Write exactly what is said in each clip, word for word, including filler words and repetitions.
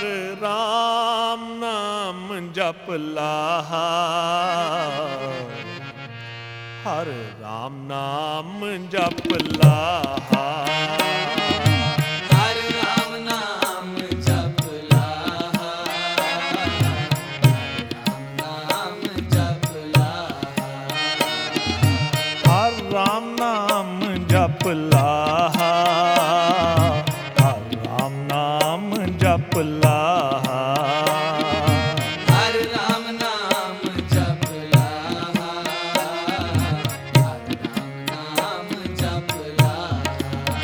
ਹਰ ਰਾਮ ਨਾਮ ਜਪ ਲਾਹਾ, ਹਰ ਰਾਮ ਨਾਮ ਜਪ ਲਾਹਾ, ਹਰ ਰਾਮ ਨਾਮ ਜਪ ਲਾਹਾ, ਹਰ ਰਾਮ ਨਾਮ ਜਪ ਲਾਹਾ, ਹਰ ਰਾਮ ਨਾਮ ਜਪ ਲਾਹਾ, ਹਰ ਰਾਮ ਨਾਮ ਜਪ ਲਾਹਾ, ਹਰ ਰਾਮ ਨਾਮ ਜਪ ਲਾਹਾ,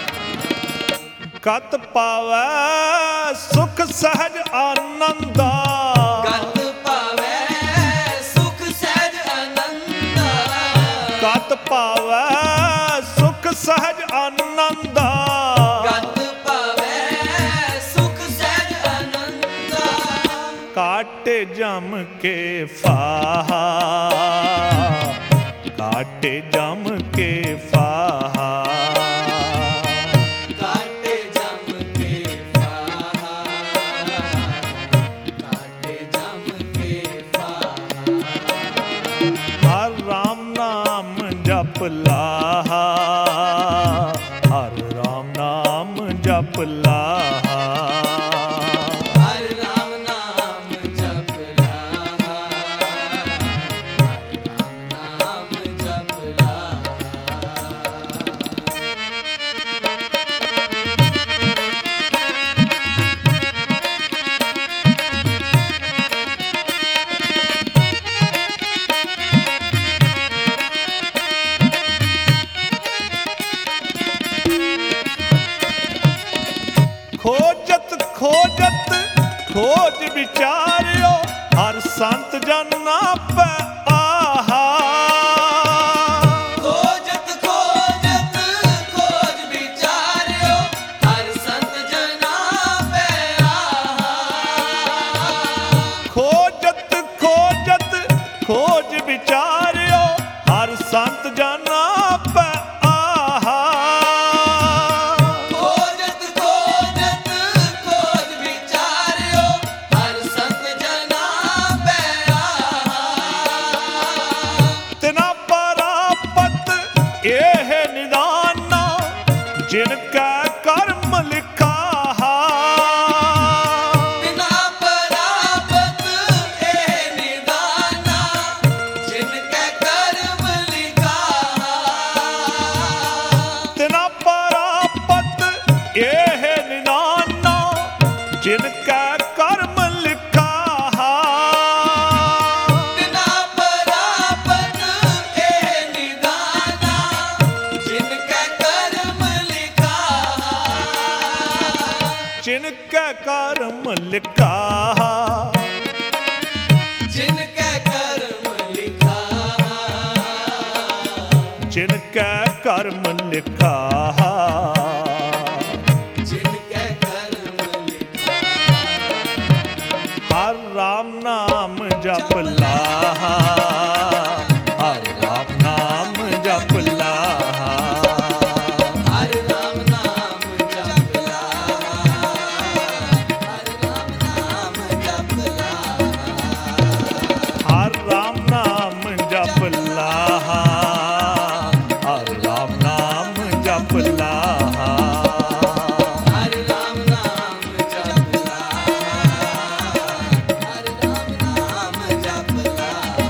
ਕਤ ਪਾਵੈ ਸੁਖ ਸਹਿਜ ਆਨੰਦਾ, ਕਤ ਪਾਵੈ ਸੁਖ ਸਹਿਜ ਆਨੰਦਾ, ਕਤ ਪਾਵੈ ਸੁਖ ਸਹਿਜ ਆਨੰਦਾ, ਕਤ ਪਾਵੈ ਸੁਖ ਸਹਿਜ ਆਨੰਦਾ, ਕਾਟੇ ਜਮ ਕੇ ਫਾਹਾ, ਕਾਟੇ ਜਮ ਕੇ ਫਾਹਾ, ਕਾਟੇ ਜਮ ਕੇ ਫਾਹਾ, ਕਾਟੇ ਜਮ ਕੇ ਫਾਹਾ, ਹਰ ਰਾਮ ਨਾਮ ਜਪ ਲਾਹਾ, ਹਰ ਰਾਮ ਨਾਮ ਜਪ ਲਾਹਾ, ਹਰ ਰਾਮ ਨਾਮ ਜਪ ਲਾਹਾ, ਹਰ ਰਾਮ ਨਾਮ ਜਪ ਲਾਹਾ, ਖੋਜਤ ਖੋਜਤ ਖੋਜ ਵਿਚਾਰਿਓ, ਹਰ ਸੰਤ ਜਨਾ ਪੈ ਆਹਾ, ਖੋਜਤ ਖੋਜਤ ਖੋਜ ਵਿਚਾਰਿਓ, ਹਰ ਸੰਤ ਜਨਾ ਪੈ ਆਹਾ, ਖੋਜਤ ਖੋਜਤ ਖੋਜ ਵਿਚਾਰਿਓ, ਹਰ ਸੰਤ ਜਨਾ ਪੈ ਆਹਾ, ਖੋਜਤ ਖੋਜਤ ਖੋਜ ਵਿਚਾਰਿਓ, ਹਰ ਸੰਤ ਜਨਾ ਪੈ ਆਹਾ, ਤਿਨਾ ਪਰਾਪਤ ਇਹ ਨਿਦਾਨਾ, ਜਿਨ ਕੈ ਕਰਮ ਲਿਖਾਹਾ, ਬਿਨਾ ਪਰਾਪਤ ਇਹ ਨਿਦਾਨਾ, ਜਿਨ ਕੈ ਕਰਮ ਲਿਖਾਹਾ, ਤਿਨਾ ਪਰਾਪਤ ਇਹ ਨਿਦਾਨਾ, ਜਿਨ ਕੈ ਕਰਮ ਲਿਖਾਹਾ, ਬਿਨਾ ਪਰਾਪਤ ਇਹ ਨਿਦਾਨਾ, ਜਿਨ ਕੈ ਕਰਮ ਲਿਖਾਹਾ, ਜਿਨ ਕੈ ਕਰਮ ਲਿਖਾਹਾ, ਜਿਨ ਕੈ ਕਰਮ ਲਿਖਾਹਾ, ਜਿਨ ਕੈ ਕਰਮ ਲਿਖਾਹਾ, ਜਿਨ ਕੈ ਕਰਮ ਲਿਖਾਹਾ, ਹਰ ਰਾਮ ਨਾਮ ਜਪ ਲਾਹਾ, ਹਰ ਰਾਮ ਨਾਮ ਜਪ ਲਾਹਾ, ਹਰ ਰਾਮ ਨਾਮ ਜਪ ਲਾਹਾ, ਹਰ ਰਾਮ ਨਾਮ ਜਪ ਲਾਹਾ, ਹਰ ਰਾਮ ਨਾਮ ਜਪ ਲਾਹਾ, ਹਰ ਰਾਮ ਨਾਮ ਜਪ ਲਾਹਾ, ਹਰ ਰਾਮ ਨਾਮ ਜਪ ਲਾਹਾ, ਹਰ ਰਾਮ ਨਾਮ ਜਪ ਲਾਹਾ,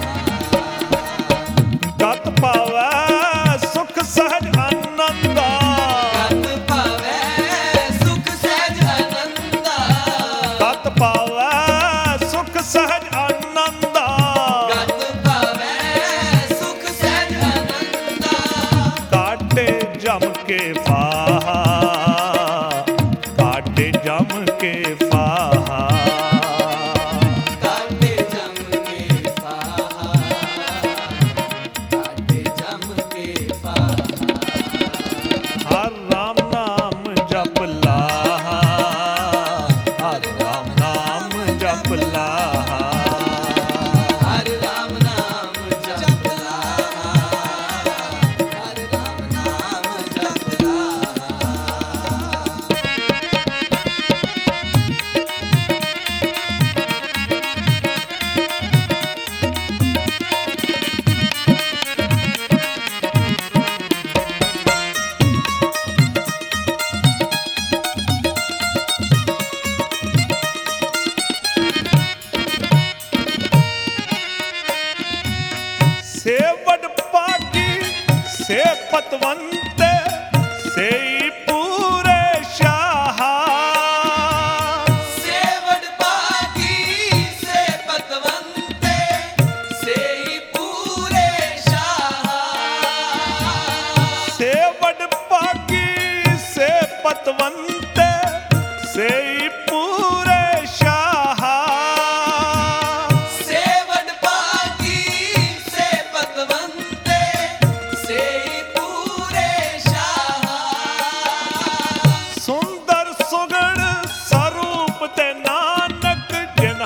ਕਤ ਪਾਵੈ ਸੁਖ ਸਹਿਜ ਆਨੰਦਾ, ਕਤ ਪਾਵੈ ਸੁਖ ਸਹਿਜ ਆਨੰਦਾ, ਕਤ ਪਾਵੈ ਸੁਖ ਸਹਿਜ ਆਨੰਦਾ, ਕਤ ਪਾਵੈ ਸੁਖ ਸਹਿਜ ਆਨੰਦਾ, ਕਾਟੇ ਜਮ ਕੇ ਫਾਹਾ, ਕਾਟੇ ਜਮ ਕੇ ਫਾਹਾ, ਕਾਟੇ ਜਮ ਕੇ ਫਾਹਾ, ਕਾਟੇ ਜਮ ਕੇ ਫਾਹਾ, ਹਰ ਰਾਮ ਨਾਮ ਜਪ ਲਾਹਾ, ਹਰ ਰਾਮ ਨਾਮ ਜਪ ਲਾਹਾ, ਹਰ ਰਾਮ ਨਾਮ ਜਪ ਲਾਹਾ, ਹਰ ਰਾਮ ਨਾਮ ਜਪ ਲਾਹਾ,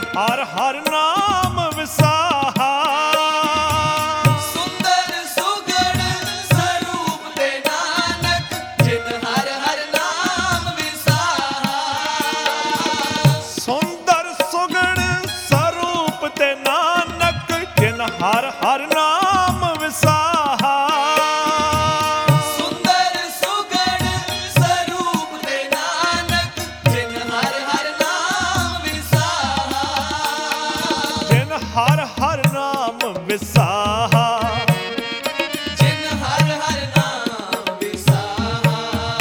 ਹਰ ਹਰ ਨਾਮ ਵਿਸਾਹਾ ਸੁੰਦਰ ਸੁਗਣ ਸਰੂਪ ਤੇ ਨਾਨਕ ਜਿਨ ਹਰ ਹਰ ਨਾਮ ਵਿਸਾਹਾ ਸੁੰਦਰ ਸੁਗਣ ਸਰੂਪ ਤੇ ਨਾਨਕ ਜਿਨ ਹਰ ਹਰ ਨਾਮ ਵਿਸਾਹਾ ਸੁੰਦਰ ਸੁਗਣ ਸਰੂਪ ਤੇ ਨਾਨਕ ਜਿਨ ਹਰ ਹਰ ਨਾਮ ਵਿਸਾਹਾ ਜਿਨ ਹਰ ਹਰ ਨਾਮ ਵਿਸਾਹਾ ਜਿਨ ਹਰ ਹਰ ਨਾਮ ਵਿਸਾਹਾ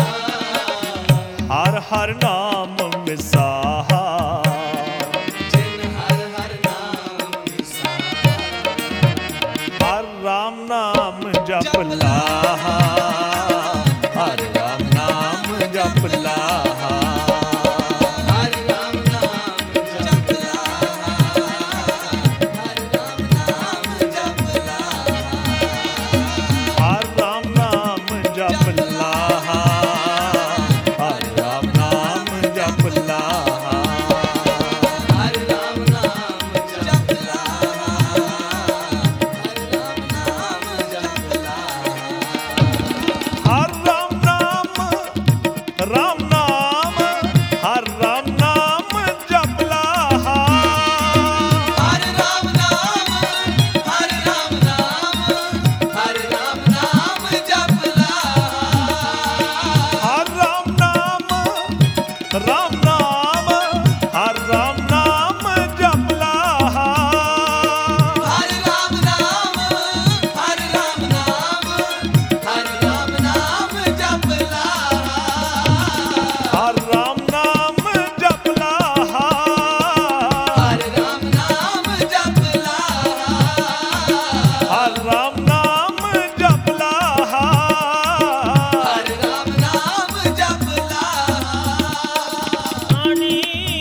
ਹਰ ਹਰ ਨਾਮ ਵਿਸਾਹਾ ਜਿਨ ਹਰ ਹਰ ਨਾਮ ਵਿਸਾਹਾ ਹਰ ਰਾਮ ਨਾਮ ਜਪ ਲਾਹਾ ਹਰ ਰਾਮ ਨਾਮ ਜਪ ਲਾਹਾ ਹਰ ਰਾਮ ਨਾਮ ਜਪ ਲਾਹਾ ਹਰ ਰਾਮ ਨਾਮ ਜਪ ਲਾਹਾ ਹਰ ਰਾਮ ਨਾਮ ਜਪ ਲਾਹਾ ਹਰ ਰਾਮ ਨਾਮ ਜਪ ਲਾਹਾ ਹਰ ਰਾਮ ਨਾਮ ਜਪ ਲਾਹਾ ਹਰ ਰਾਮ ਨਾਮ ਜਪ ਲਾਹਾ ਹਰ ਰਾਮ ਨਾਮ ਰਾਮ ਨਾਮ ਹਰ ਰਾਮ ਨਾਮ ਜਪ ਲਾਹਾ ਹਰ ਰਾਮ ਨਾਮ ਹਰ ਰਾਮ ਨਾਮ ਹਰ ਰਾਮ ਨਾਮ ਜਪ ਲਾਹਾ ਹਰ ਰਾਮ ਨਾਮ ਹਰ ਰਾਮ ਨਾਮ ਹਰ ਰਾਮ ਨਾਮ ਜਪ ਲਾਹਾ ਹਰ ਰਾਮ ਨਾਮ ਜਪ ਲਾਹਾ ਹਰ ਰਾਮ ਨਾਮ ਜਪ ਲਾਹਾ ਹਰ ਰਾਮ ਨਾਮ ਜਪ ਲਾਹਾ ਹਰ ਰਾਮ ਨਾਮ ਜਪ ਲਾਹਾ ਆਣੀ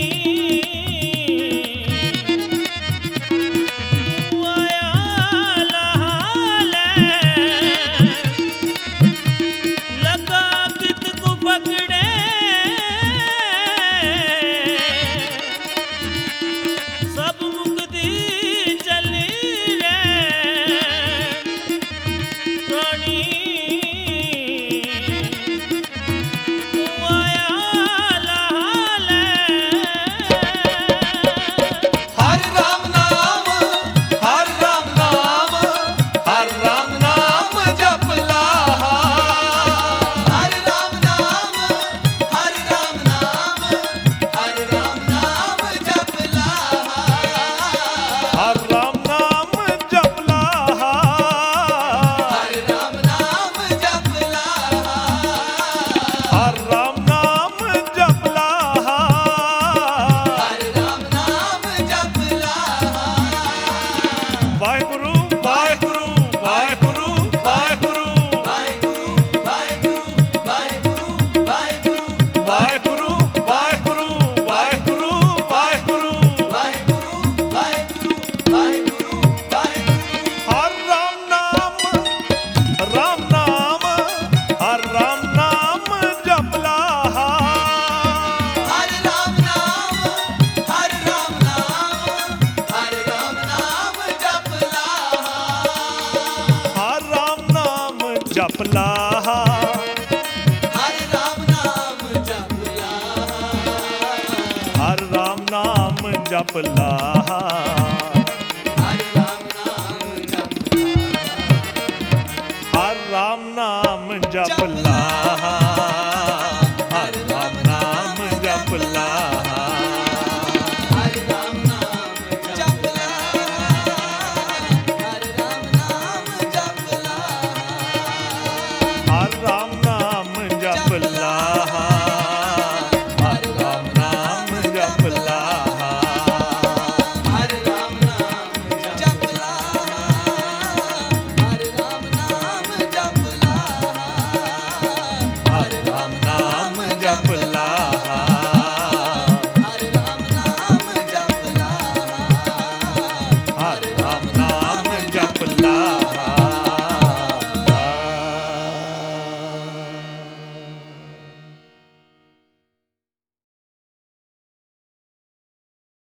ਆਇਆ ਲਹਾਲੇ ਲਗਾ ਕਿਤ ਕੋ ਪਕੜੇ ਸਭ ਮੁਕਤੀ ਚਲੀ ਰੇ ਰਾਣੀ ਆਇਆ ਲਹਾਲੇ ਹਰ ਰਾਮ ਨਾਮ ਹਰ ਰਾਮ ਨਾਮ ਹਰ ਰਾਮ ਨਾਮ ਜਪ ਲਾਹਾ ਹਰ ਰਾਮ ਨਾਮ ਹਰ ਰਾਮ ਨਾਮ ਹਰ ਰਾਮ ਨਾਮ ਜਪ ਲਾਹਾ ਹਰ ਰਾਮ ਨਾਮ ਜਪ ਲਾਹਾ ਹਰ ਰਾਮ ਨਾਮ ਜਪ ਲਾਹਾ ਹਰ ਰਾਮ ਨਾਮ ਜਪ ਲਾਹਾ ਹਰ ਰਾਮ ਨਾਮ ਜਪ ਲਾਹਾ ਵਾਹਿਗੁਰੂ ਵਾਹਿਗੁਰੂ ਵਾਹਿਗੁਰੂ ਵਾਹਿਗੁਰੂ ਵਾਹਿਗੁਰੂ ਵਾਹਿਗੁਰੂ ਵਾਹਿਗੁਰੂ ਵਾਹਿਗੁਰੂ ਵਾਹਿਗੁਰੂ ਵਾਹਿਗੁਰੂ ਵਾਹਿਗੁਰੂ ਵਾਹਿਗੁਰੂ ਵਾਹਿਗੁਰੂ ਵਾਹਿਗੁਰੂ ਵਾਹਿਗੁਰੂ ਵਾਹਿਗੁਰੂ ਹਰ ਰਾਮ ਨਾਮ ਰਾਮ ਨਾਮ ਹਰ ਰਾਮ ਨਾਮ ਜਪ ਲਾਹਾ ਹਰ ਰਾਮ ਨਾਮ ਹਰ ਰਾਮ ਨਾਮ ਹਰ ਰਾਮ ਨਾਮ ਜਪ ਲਾਹਾ ਹਰ ਰਾਮ ਨਾਮ ਜਪ ਲਾਹਾ ਹਰ ਰਾਮ ਨਾਮ ਜਪ ਲਾਹਾ ਹਰ ਰਾਮ ਨਾਮ ਜਪ ਲਾਹਾ ਹਰ ਰਾਮ ਨਾਮ ਜਪ ਹਰ ਰਾਮ ਨਾਮ ਜਪ ਲਾਹਾ ਹਰ ਰਾਮ ਨਾਮ ਜਪ ਲਾਹਾ ਹਰ ਰਾਮ ਨਾਮ ਜਪ ਲਾਹਾ ਹਰ ਰਾਮ ਨਾਮ ਜਪ ਲਾਹਾ ਹਰ ਰਾਮ ਨਾਮ ਜਪ ਲਾਹਾ ਹਰ ਰਾਮ ਨਾਮ ਜਪ ਲਾਹਾ ਹਰ ਰਾਮ ਨਾਮ ਜਪ ਲਾਹਾ ਹਰ ਰਾਮ ਨਾਮ ਜਪ ਲਾਹਾ ਹਰ ਰਾਮ ਨਾਮ ਜਪ ਲਾਹਾ